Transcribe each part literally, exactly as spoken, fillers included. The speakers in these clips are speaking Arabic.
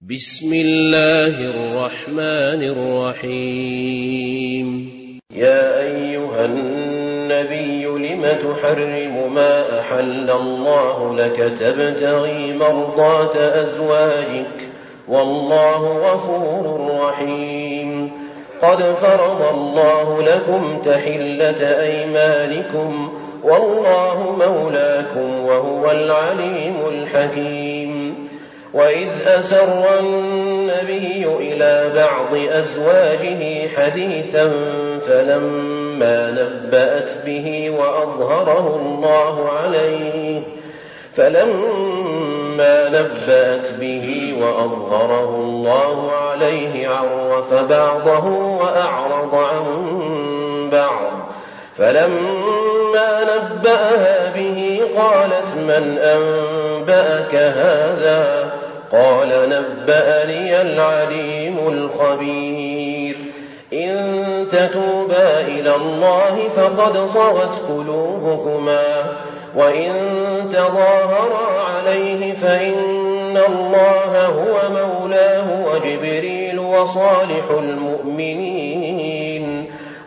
بسم الله الرحمن الرحيم يا أيها النبي لم تحرم ما أحل الله لك تبتغي مرضات أزواجك والله غفور رحيم قد فرض الله لكم تحلة أيمانكم والله مولاكم وهو العليم الحكيم وإذ أسر النبي إلى بعض أزواجه حديثا فلما نبأت به وأظهره الله عليه فلما نبأت به وأظهره الله عليه عرف بعضه وأعرض عن بعض فلما نبأها به قالت من أنبأك هذا قال نبأني العليم الخبير إن تتوبا إلى الله فقد صغت قلوبكما وإن تظاهرا عليه فإن الله هو مولاه وجبريل وصالح المؤمنين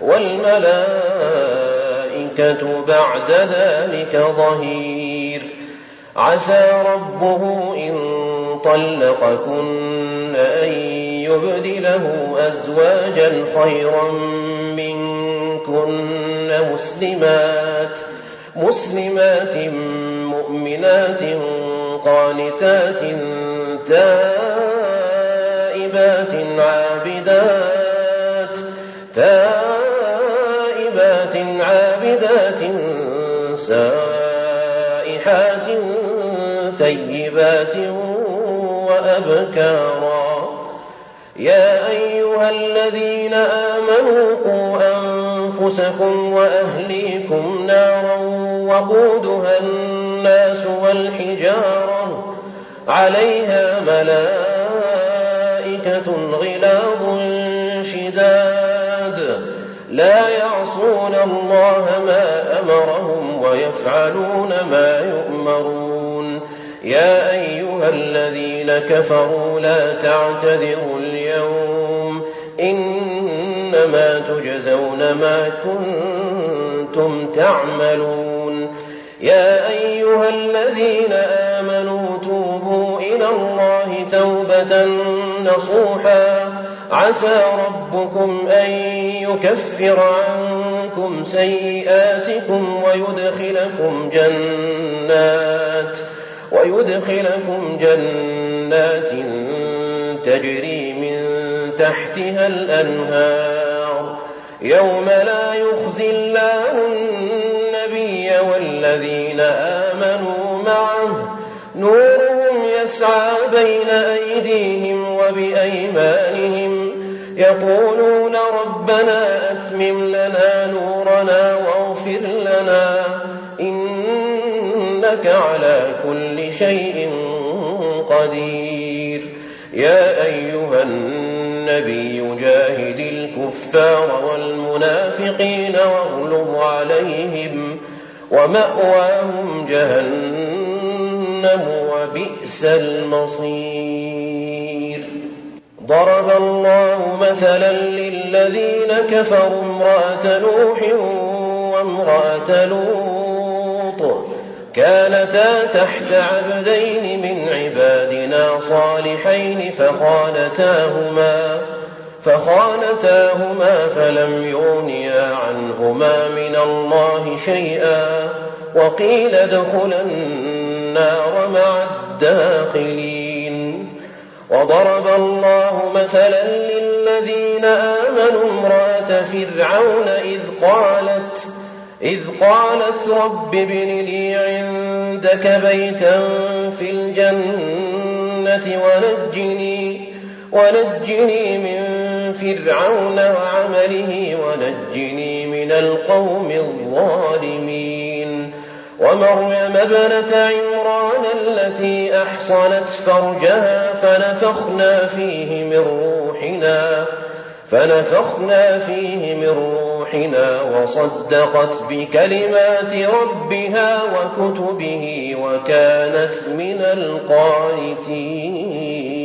والملائكة بعد ذلك ظهير عسى ربه إن طلقكن أن يبدله أزواجا خيرا منكن مسلمات مسلمات مؤمنات قانتات تائبات عابدات تائبات عابدات سائحات ثيبات وأبكارا يا أيها الذين آمنوا قوا أنفسكم وأهليكم نارا وقودها الناس والحجارة عليها ملائكة غلاظ شداد لا يعصون الله ما أمرهم ويفعلون ما يؤمرون يا أيها الذين كفروا لا تعتذروا اليوم إنما تجزون ما كنتم تعملون يا أيها الذين آمنوا توبوا إلى الله توبة نصوحا عسى ربكم أن يكفر عنكم سيئاتكم ويدخلكم جنات ويدخلكم جنات تجري من تحتها الأنهار يوم لا يخزي الله النبي والذين آمنوا معه نورهم يسعى بين أيديهم وبأيمانهم يقولون ربنا أتمم لنا نورنا واغفر لنا إنك على كل شيء قدير يا أيها النبي جاهد الكفار والمنافقين واغلظ عليهم ومأواهم جهنم وبئس المصير ضرب الله مثلا للذين كفروا امرأة نوح وامرأة لوط كانتا تحت عبدين من عبادنا صالحين فخانتاهما فخانتاهما فلم يغنيا عنهما من الله شيئا وقيل ادخلا النار مع الداخلين وضرب الله مثلا للذين آمنوا امرأة فرعون إذ قالت إذ قالت رب ابن لي عندك بيتا في الجنة ونجني ونجني من فرعون وعمله ونجني من القوم الظالمين ومريم ابنة عمران التي أحصنت فرجها فنفخنا فيه من روحنا فنفخنا فيه من روحنا وصدقت بكلمات ربها وكتبه وكانت من القانتين